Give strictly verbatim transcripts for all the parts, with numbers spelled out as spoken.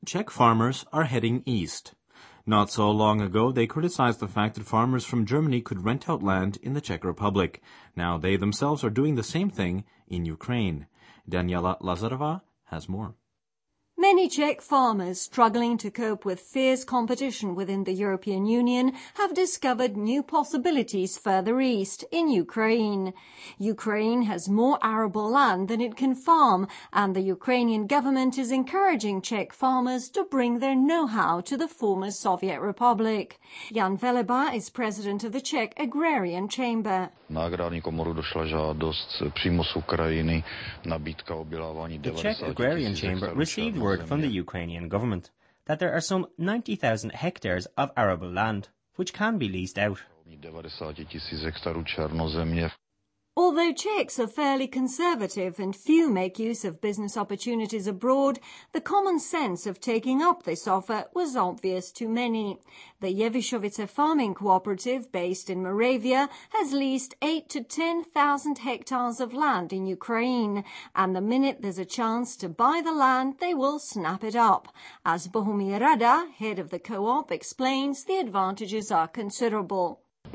Czech farmers are heading east. Not so long ago, they criticized the fact that farmers from Germany could rent out land in the Czech Republic. Now they themselves are doing the same thing in Ukraine. Daniela Lazarova has more. Many Czech farmers struggling to cope with fierce competition within the European Union have discovered new possibilities further east in Ukraine. Ukraine has more arable land than it can farm, and the Ukrainian government is encouraging Czech farmers to bring their know-how to the former Soviet Republic. Jan Veleba is president of the Czech Agrarian Chamber. Na agrární komoru došla žádost přímo z Ukrajiny, nabídka obdělávání The Czech Agrarian Chamber received word from the Ukrainian government that there are some ninety thousand hectares of arable land which can be leased out. devadesát tisíc hektarů černozemě. Although Czechs are fairly conservative and few make use of business opportunities abroad, the common sense of taking up this offer was obvious to many. The Jevišovice farming cooperative, based in Moravia, has leased eight to ten thousand hectares of land in Ukraine, and the minute there's a chance to buy the land, they will snap it up. As Bohumir Rada, head of the co-op, explains, the advantages are considerable.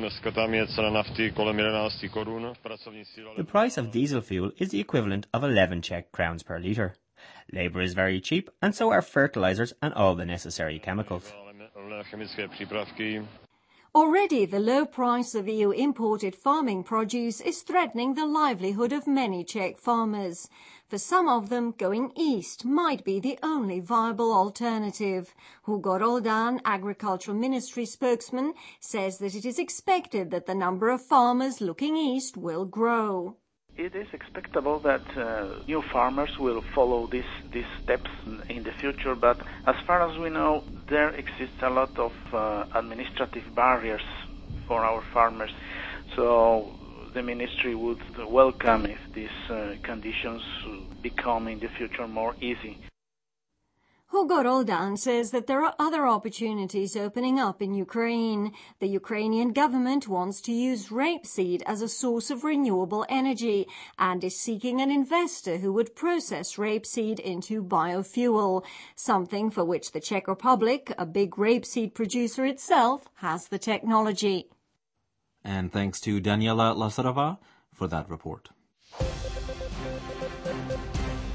The price of diesel fuel is the equivalent of eleven Czech crowns per litre. Labour is very cheap, and so are fertilisers and all the necessary chemicals. Already, the low price of E U-imported farming produce is threatening the livelihood of many Czech farmers. For some of them, going east might be the only viable alternative. Hugo Roldan, Agricultural Ministry spokesman, says that it is expected that the number of farmers looking east will grow. It is expectable that uh, new farmers will follow these these steps in the future, but as far as we know, there exists a lot of uh, administrative barriers for our farmers. So the ministry would welcome if these uh, conditions become in the future more easy. Hugo Roldan says that there are other opportunities opening up in Ukraine. The Ukrainian government wants to use rapeseed as a source of renewable energy and is seeking an investor who would process rapeseed into biofuel, something for which the Czech Republic, a big rapeseed producer itself, has the technology. And thanks to Daniela Lazarova for that report.